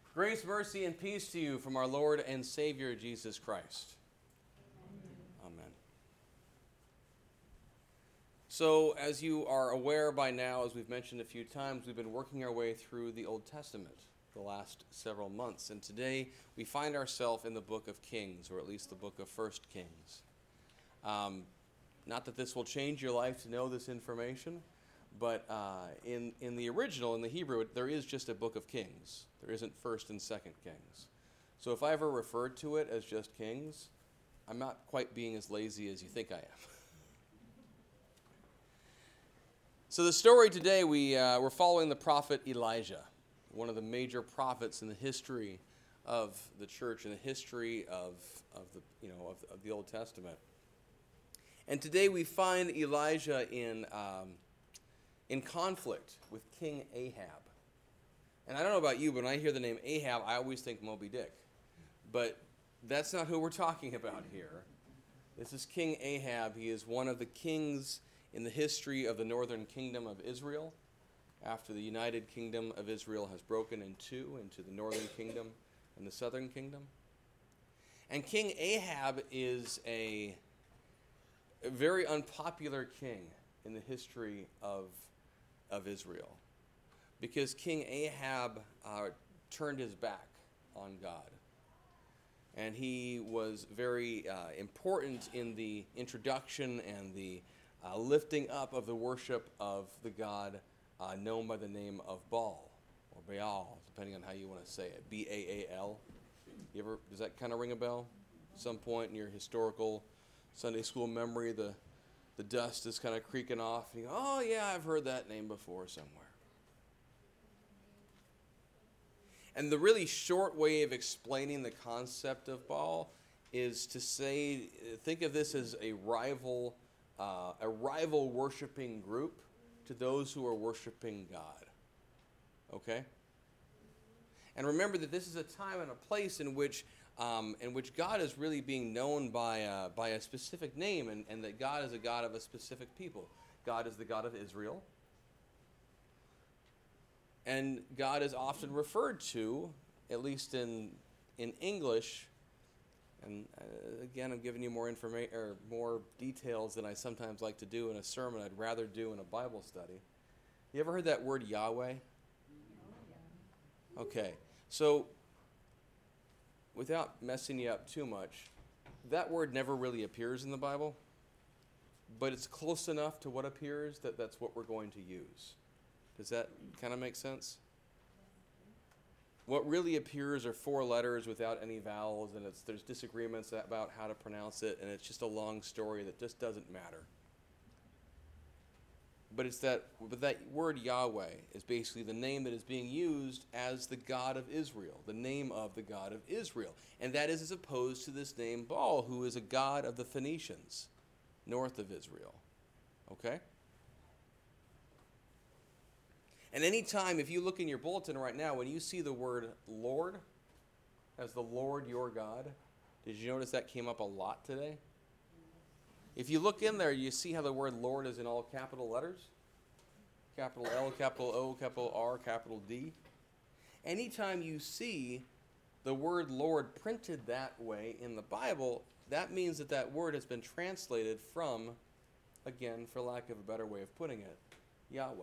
Grace, mercy, and peace to you from our Lord and Savior, Jesus Christ. Amen. So, as you are aware by now, as we've mentioned a few times, we've been working our way through the Old Testament the last several months. And today, we find ourselves in the book of Kings, or at least the book of 1 Kings. Not that this will change your life to know this information, but in the original, in the Hebrew, there is just a book of Kings. There isn't 1st and 2nd Kings. So if I ever referred to it as just Kings, I'm not quite being as lazy as you think I am. So the story today, we're following the prophet Elijah, one of the major prophets in the history of the church, in the history of the Old Testament. And today we find Elijah in conflict with King Ahab. And I don't know about you, but when I hear the name Ahab, I always think Moby Dick. But that's not who we're talking about here. This is King Ahab. He is one of the kings in the history of the northern kingdom of Israel, after the united kingdom of Israel has broken in two, into the northern kingdom and the southern kingdom. And King Ahab is a very unpopular king in the history of Israel, because King Ahab turned his back on God. And he was very important in the introduction and the lifting up of the worship of the god known by the name of Baal, or Baal, depending on how you want to say it, B-A-A-L. Does that kind of ring a bell? At some point in your historical Sunday school memory, the dust is kind of creaking off. And you go, oh yeah, I've heard that name before somewhere. And the really short way of explaining the concept of Baal is to say, think of this as a rival worshiping group to those who are worshiping God. Okay? And remember that this is a time and a place in which God is really being known by a specific name, and that God is a God of a specific people. God is the God of Israel. And God is often referred to, at least in English, and again, I'm giving you more information or more details than I sometimes like to do in a sermon. I'd rather do in a Bible study. You ever heard that word Yahweh? Okay, so without messing you up too much, that word never really appears in the Bible, but it's close enough to what appears that that's what we're going to use. Does that kind of make sense? What really appears are 4 letters without any vowels, and there's disagreements about how to pronounce it, and it's just a long story that just doesn't matter. But that word Yahweh is basically the name that is being used as the God of Israel, the name of the God of Israel. And that is as opposed to this name Baal, who is a god of the Phoenicians, north of Israel. Okay? And anytime, if you look in your bulletin right now, when you see the word Lord, as the Lord your God, did you notice that came up a lot today? If you look in there, you see how the word Lord is in all capital letters? Capital L, capital O, capital R, capital D. Anytime you see the word Lord printed that way in the Bible, that means that word has been translated from, again, for lack of a better way of putting it, Yahweh.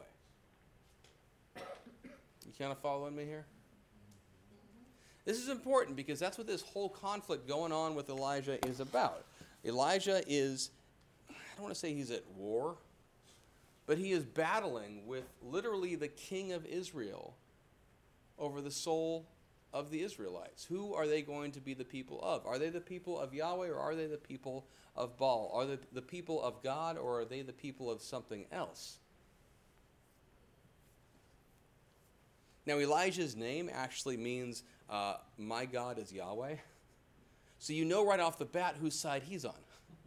You kind of following me here? This is important because that's what this whole conflict going on with Elijah is about. Elijah is, I don't want to say he's at war, but he is battling with literally the king of Israel over the soul of the Israelites. Who are they going to be the people of? Are they the people of Yahweh, or are they the people of Baal? Are they the people of God, or are they the people of something else? Now, Elijah's name actually means, my God is Yahweh. So you know right off the bat whose side he's on.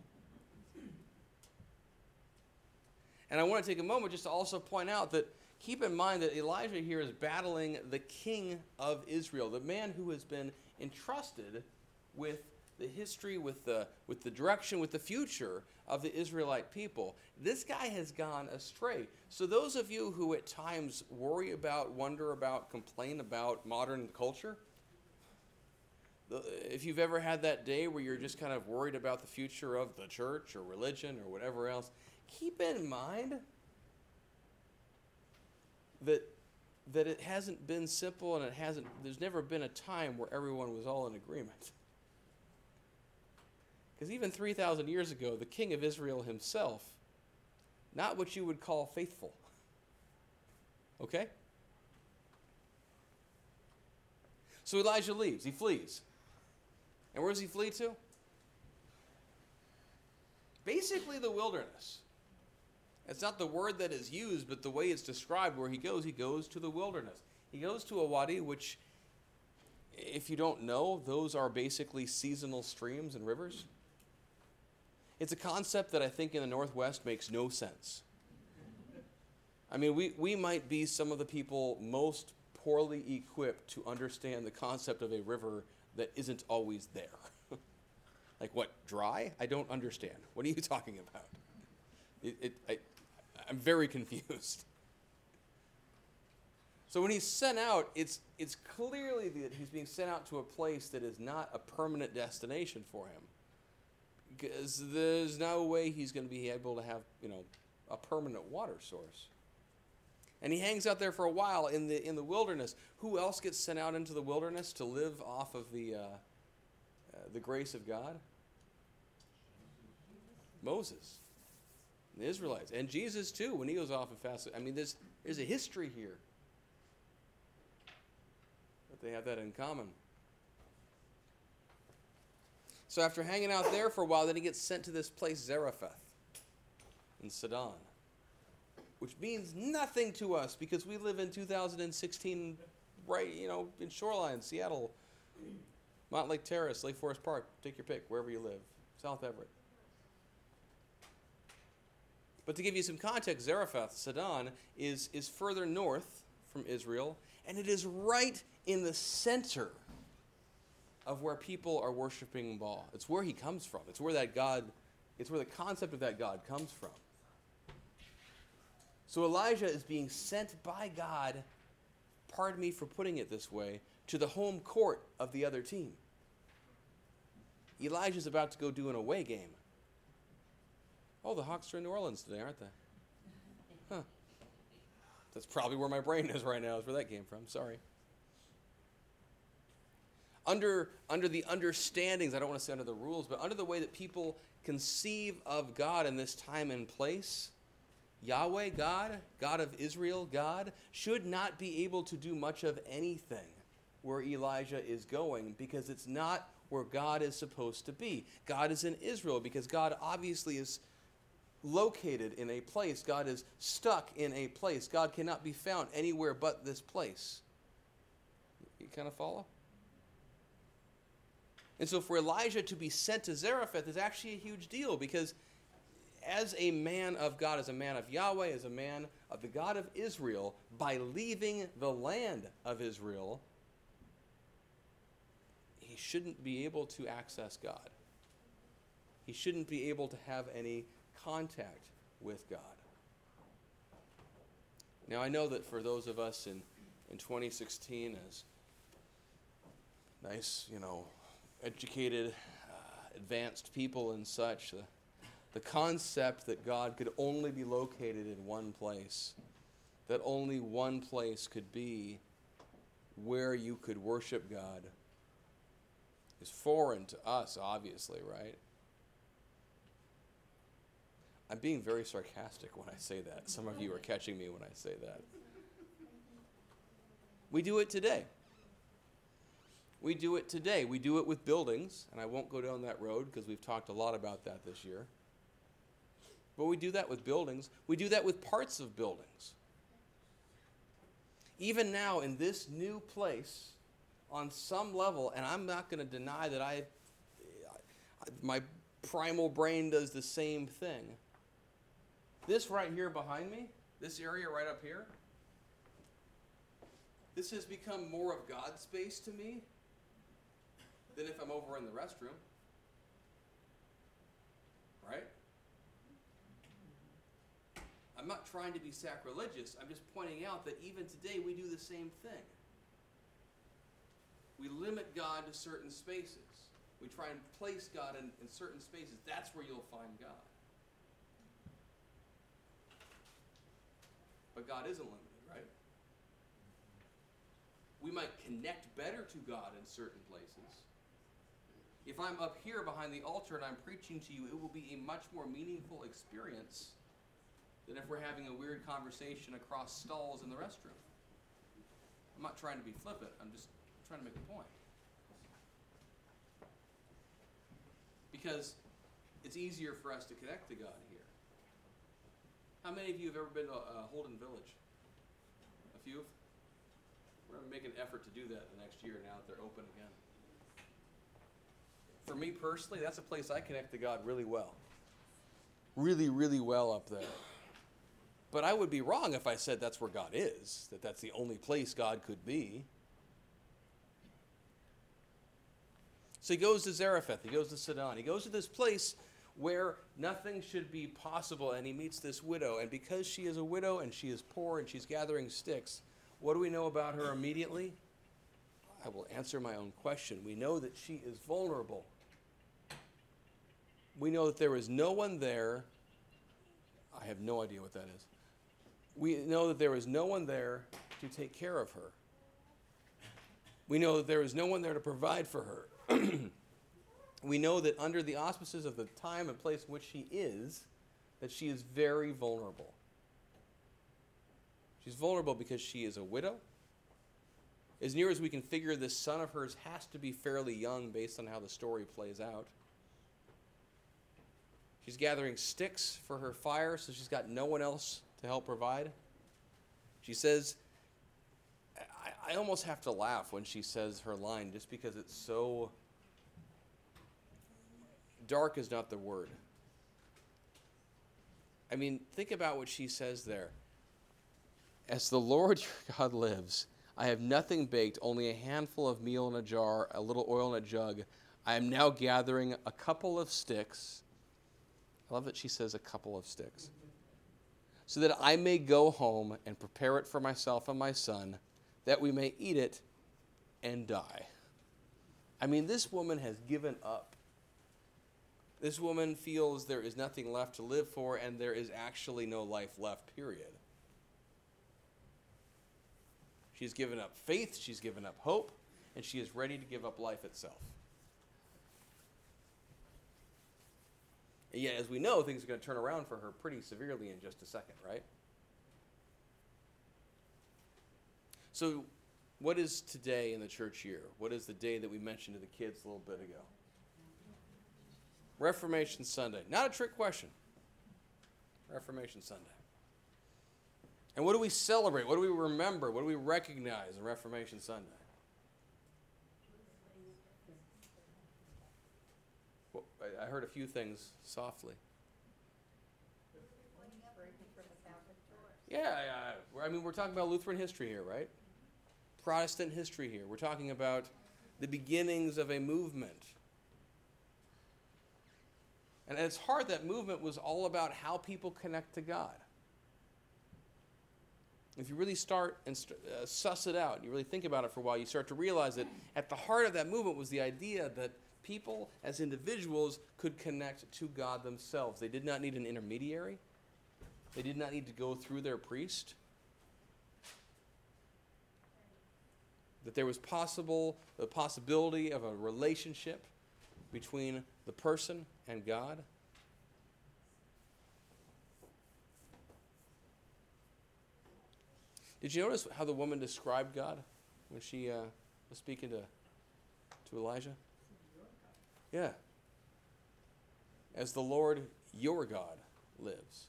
And I want to take a moment just to also point out that keep in mind that Elijah here is battling the king of Israel, the man who has been entrusted with the history, with the direction, with the future of the Israelite people. This guy has gone astray. So those of you who at times worry about, wonder about, complain about modern culture, if you've ever had that day where you're just kind of worried about the future of the church or religion or whatever else, keep in mind that it hasn't been simple, and there's never been a time where everyone was all in agreement. Because even 3,000 years ago, the king of Israel himself, not what you would call faithful. Okay? So Elijah leaves. He flees. And where does he flee to? Basically the wilderness. It's not the word that is used, but the way it's described where he goes to the wilderness. He goes to a wadi, which, if you don't know, those are basically seasonal streams and rivers. It's a concept that I think in the Northwest makes no sense. I mean, we might be some of the people most poorly equipped to understand the concept of a river that isn't always there. Like what, dry? I don't understand. What are you talking about? I'm very confused. So when he's sent out, it's clearly that he's being sent out to a place that is not a permanent destination for him. Because there's no way he's going to be able to have, a permanent water source. And he hangs out there for a while in the wilderness. Who else gets sent out into the wilderness to live off of the grace of God? Moses, the Israelites, and Jesus too when he goes off and fasted. I mean, there's a history here, but they have that in common. So after hanging out there for a while, then he gets sent to this place Zarephath in Sidon, which means nothing to us because we live in 2016, right, in Shoreline, Seattle, Montlake Terrace, Lake Forest Park, take your pick, wherever you live, South Everett. But to give you some context, Zarephath, Sidon, is further north from Israel, and it is right in the center of where people are worshiping Baal. It's where he comes from. It's where the concept of that God comes from. So Elijah is being sent by God, pardon me for putting it this way, to the home court of the other team. Elijah's about to go do an away game. Oh, the Hawks are in New Orleans today, aren't they? Huh. That's probably where my brain is right now, is where that came from. Sorry. Under the understandings, I don't want to say under the rules, but under the way that people conceive of God in this time and place, Yahweh, God of Israel, God, should not be able to do much of anything where Elijah is going because it's not where God is supposed to be. God is in Israel because God obviously is located in a place. God is stuck in a place. God cannot be found anywhere but this place. You kind of follow? And so for Elijah to be sent to Zarephath is actually a huge deal because as a man of God, as a man of Yahweh, as a man of the God of Israel, by leaving the land of Israel, he shouldn't be able to access God. He shouldn't be able to have any contact with God. Now, I know that for those of us in 2016 as nice, educated, advanced people and such, the concept that God could only be located in one place, that only one place could be where you could worship God, is foreign to us, obviously, right? I'm being very sarcastic when I say that. Some of you are catching me when I say that. We do it today. We do it today. We do it with buildings, and I won't go down that road because we've talked a lot about that this year. But we do that with buildings. We do that with parts of buildings. Even now in this new place, on some level, and I'm not going to deny that my primal brain does the same thing. This right here behind me, this area right up here, this has become more of God's space to me than if I'm over in the restroom. Right? I'm not trying to be sacrilegious. I'm just pointing out that even today we do the same thing. We limit God to certain spaces. We try and place God in certain spaces. That's where you'll find God. But God isn't limited, right? We might connect better to God in certain places. If I'm up here behind the altar and I'm preaching to you, it will be a much more meaningful experience than if we're having a weird conversation across stalls in the restroom. I'm not trying to be flippant. I'm just trying to make a point. Because it's easier for us to connect to God here. How many of you have ever been to Holden Village? A few? We're going to make an effort to do that the next year now that they're open again. For me personally, that's a place I connect to God really well. Really, really well up there. But I would be wrong if I said that's where God is, that that's the only place God could be. So he goes to Zarephath, he goes to Sidon, he goes to this place where nothing should be possible, and he meets this widow. And because she is a widow and she is poor and she's gathering sticks, what do we know about her immediately? I will answer my own question. We know that she is vulnerable. We know that there is no one there. I have no idea what that is. We know that there is no one there to take care of her. We know that there is no one there to provide for her. We know that under the auspices of the time and place in which she is, that she is very vulnerable. She's vulnerable because she is a widow. As near as we can figure, this son of hers has to be fairly young based on how the story plays out. She's gathering sticks for her fire, so she's got no one else to help provide. She says, I almost have to laugh when she says her line, just because it's so... Dark is not the word. I mean, think about what she says there. As the Lord your God lives, I have nothing baked, only a handful of meal in a jar, a little oil in a jug. I am now gathering a couple of sticks. I love that she says a couple of sticks. So that I may go home and prepare it for myself and my son, that we may eat it and die. I mean, this woman has given up. This woman feels there is nothing left to live for, and there is actually no life left, period. She's given up faith, she's given up hope, and she is ready to give up life itself. And yet, as we know, things are going to turn around for her pretty severely in just a second, right? So, what is today in the church year? What is the day that we mentioned to the kids a little bit ago? Reformation Sunday. Not a trick question. Reformation Sunday. And what do we celebrate? What do we remember? What do we recognize on Reformation Sunday? Well, I heard a few things softly. Yeah. I mean, we're talking about Lutheran history here, right? Protestant history here. We're talking about the beginnings of a movement. And at its heart, that movement was all about how people connect to God. If you really start and suss it out, you really think about it for a while, you start to realize that at the heart of that movement was the idea that people as individuals could connect to God themselves. They did not need an intermediary. They did not need to go through their priest. That there was the possibility of a relationship between the person and God. Did you notice how the woman described God when she was speaking to Elijah? Yeah. As the Lord your God lives.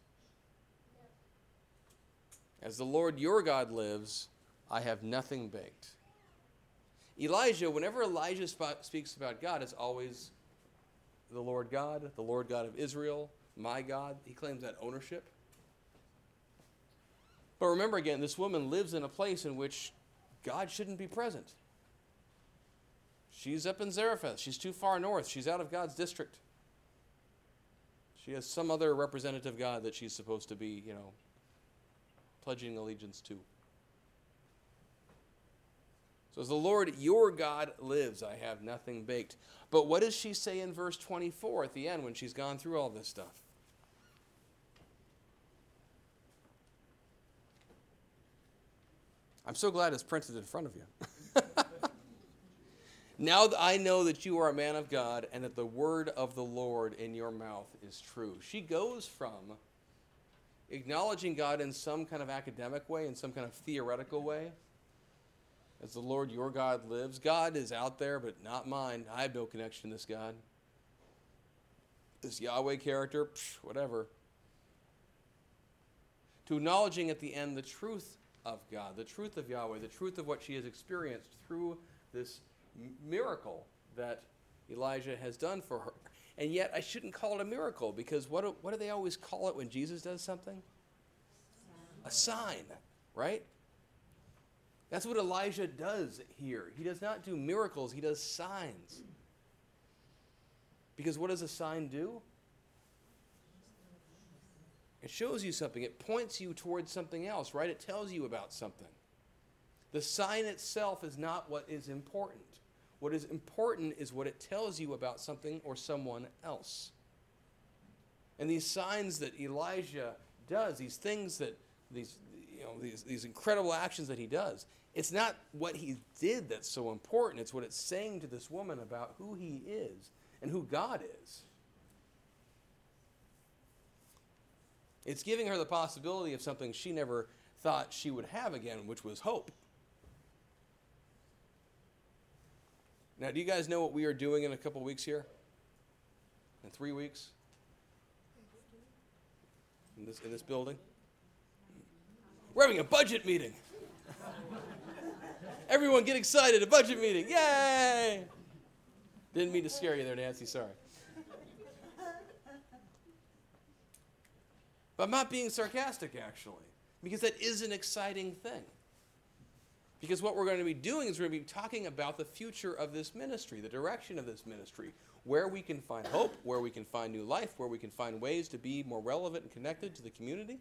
As the Lord your God lives, I have nothing baked. Elijah, whenever Elijah speaks about God, it's always the Lord God of Israel, my God. He claims that ownership. But remember again, this woman lives in a place in which God shouldn't be present. She's up in Zarephath. She's too far north. She's out of God's district. She has some other representative God that she's supposed to be, pledging allegiance to. So as the Lord your God lives, I have nothing baked. But what does she say in verse 24 at the end when she's gone through all this stuff? I'm so glad it's printed in front of you. Now that I know that you are a man of God and that the word of the Lord in your mouth is true. She goes from acknowledging God in some kind of academic way, in some kind of theoretical way, as the Lord your God lives. God is out there, but not mine. I have no connection to this God. This Yahweh character, whatever. To acknowledging at the end the truth of God, the truth of Yahweh, the truth of what she has experienced through this miracle that Elijah has done for her. And yet I shouldn't call it a miracle, because what do they always call it when Jesus does something? A sign, right? That's what Elijah does here. He does not do miracles, he does signs. Because what does a sign do? It shows you something. It points you towards something else, right? It tells you about something. The sign itself is not what is important. What is important is what it tells you about something or someone else. And these signs that Elijah does, these things that, these incredible actions that he does, it's not what he did that's so important. It's what it's saying to this woman about who he is and who God is. It's giving her the possibility of something she never thought she would have again, which was hope. Now, do you guys know what we are doing in a couple weeks here? In 3 weeks? In this building? We're having a budget meeting. Everyone get excited, a budget meeting. Yay! Didn't mean to scare you there, Nancy, sorry. But I'm not being sarcastic, actually, because that is an exciting thing. Because what we're going to be doing is we're going to be talking about the future of this ministry, the direction of this ministry, where we can find hope, where we can find new life, where we can find ways to be more relevant and connected to the community.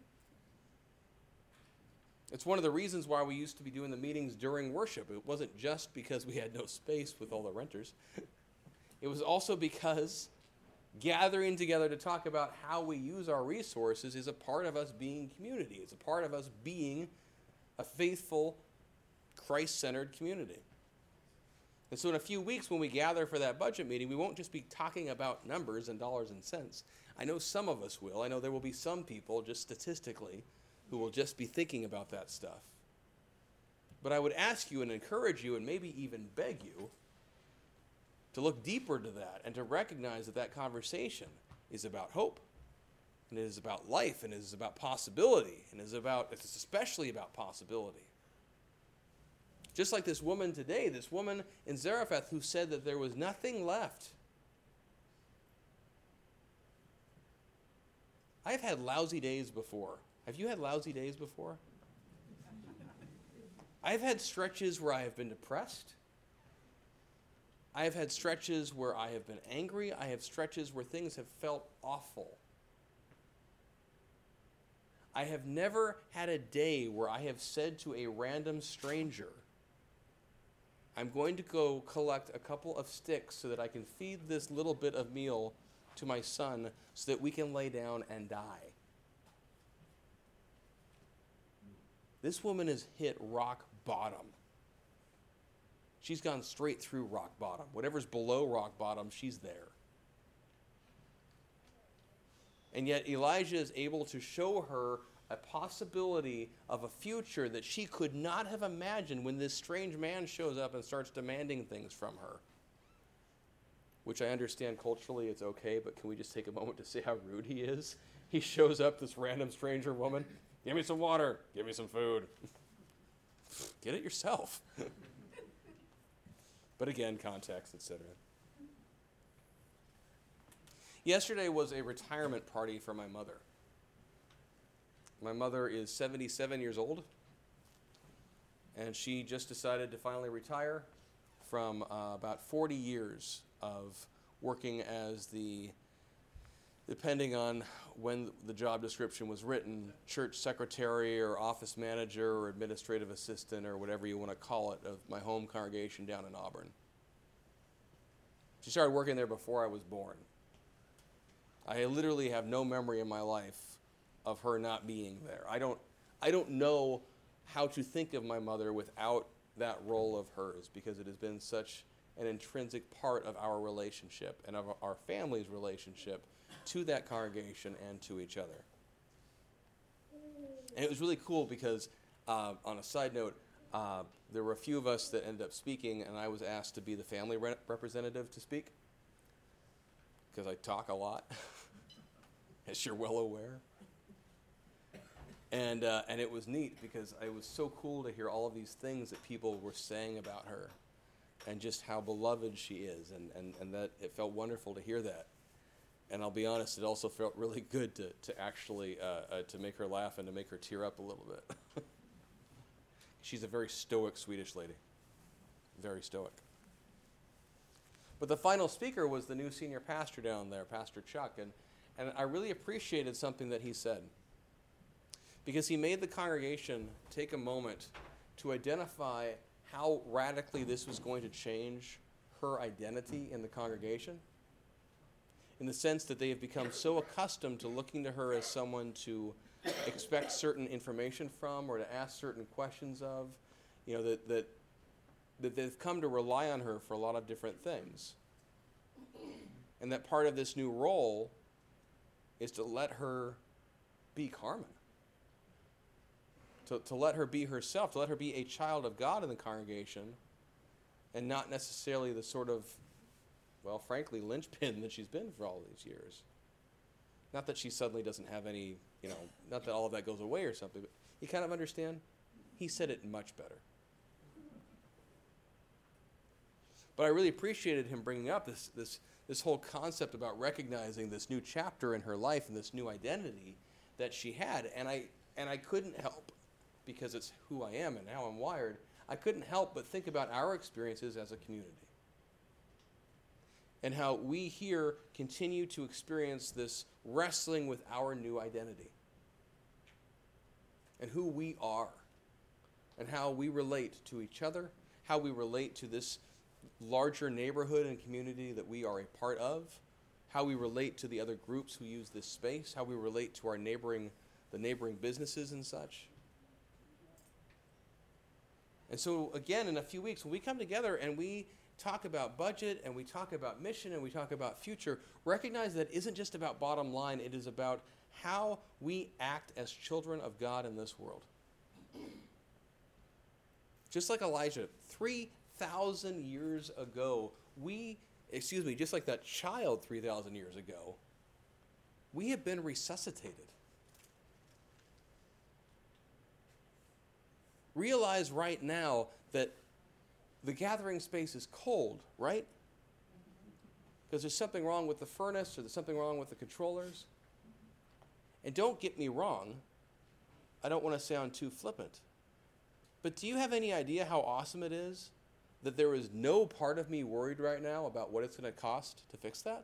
It's one of the reasons why we used to be doing the meetings during worship. It wasn't just because we had no space with all the renters. It was also because gathering together to talk about how we use our resources is a part of us being community. It's a part of us being a faithful, Christ-centered community. And so in a few weeks when we gather for that budget meeting, we won't just be talking about numbers and dollars and cents. I know some of us will. I know there will be some people, just statistically, who will just be thinking about that stuff. But I would ask you and encourage you and maybe even beg you to look deeper to that and to recognize that that conversation is about hope, and it is about life, and it is about possibility, and it's especially about possibility. Just like this woman today, this woman in Zarephath who said that there was nothing left. I've had lousy days before. Have you had lousy days before? I've had stretches where I have been depressed. I have had stretches where I have been angry. I have stretches where things have felt awful. I have never had a day where I have said to a random stranger, I'm going to go collect a couple of sticks so that I can feed this little bit of meal to my son so that we can lay down and die. This woman has hit rock bottom. She's gone straight through rock bottom. Whatever's below rock bottom, she's there. And yet Elijah is able to show her a possibility of a future that she could not have imagined when this strange man shows up and starts demanding things from her. Which I understand culturally it's okay, but can we just take a moment to say how rude he is? He shows up, this random stranger woman, give me some water, give me some food. Get it yourself. But again, context, etc. Yesterday was a retirement party for my mother. My mother is 77 years old, and she just decided to finally retire from about 40 years of working as the depending on when the job description was written, church secretary or office manager or administrative assistant or whatever you want to call it of my home congregation down in Auburn. She started working there before I was born. I literally have no memory in my life of her not being there. I don't know how to think of my mother without that role of hers, because it has been such an intrinsic part of our relationship and of our family's relationship to that congregation and to each other. And it was really cool because, on a side note, there were a few of us that ended up speaking, and I was asked to be the family representative to speak, because I talk a lot, as you're well aware. And it was neat because it was so cool to hear all of these things that people were saying about her and just how beloved she is, and that it felt wonderful to hear that. And I'll be honest, it also felt really good to actually to make her laugh and to make her tear up a little bit. She's a very stoic Swedish lady. Very stoic. But the final speaker was the new senior pastor down there, Pastor Chuck, and I really appreciated something that he said, because he made the congregation take a moment to identify how radically this was going to change her identity in the congregation, in the sense that they have become so accustomed to looking to her as someone to expect certain information from or to ask certain questions of, that they've come to rely on her for a lot of different things. And that part of this new role is to let her be Carmen. To let her be herself, to let her be a child of God in the congregation, and not necessarily the sort of, well, frankly, linchpin that she's been for all these years. Not that she suddenly doesn't have any, not that all of that goes away or something, but you kind of understand? He said it much better. But I really appreciated him bringing up this whole concept about recognizing this new chapter in her life and this new identity that she had, and I couldn't help, because it's who I am and how I'm wired, I couldn't help but think about our experiences as a community. And how we here continue to experience this wrestling with our new identity. And who we are. And how we relate to each other. How we relate to this larger neighborhood and community that we are a part of. How we relate to the other groups who use this space. How we relate to the neighboring businesses and such. And so, again, in a few weeks, when we come together and we talk about budget and we talk about mission and we talk about future, recognize that it isn't just about bottom line. It is about how we act as children of God in this world. Just like Elijah, 3,000 years ago, just like that child 3,000 years ago, we have been resuscitated. Realize right now that the gathering space is cold, right? Because there's something wrong with the furnace or there's something wrong with the controllers. And don't get me wrong, I don't want to sound too flippant, but do you have any idea how awesome it is that there is no part of me worried right now about what it's going to cost to fix that?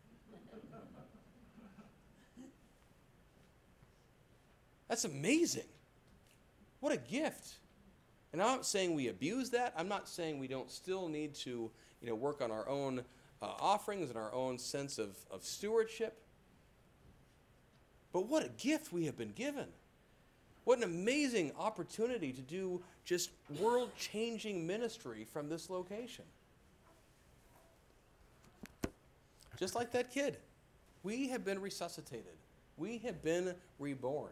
That's amazing. What a gift. And I'm not saying we abuse that. I'm not saying we don't still need to, work on our own offerings and our own sense of stewardship. But what a gift we have been given. What an amazing opportunity to do just world-changing ministry from this location. Just like that kid. We have been resuscitated. We have been reborn.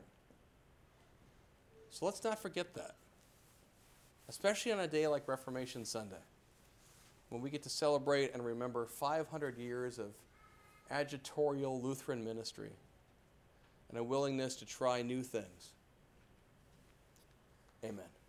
So let's not forget that. Especially on a day like Reformation Sunday, when we get to celebrate and remember 500 years of adjutorial Lutheran ministry and a willingness to try new things. Amen.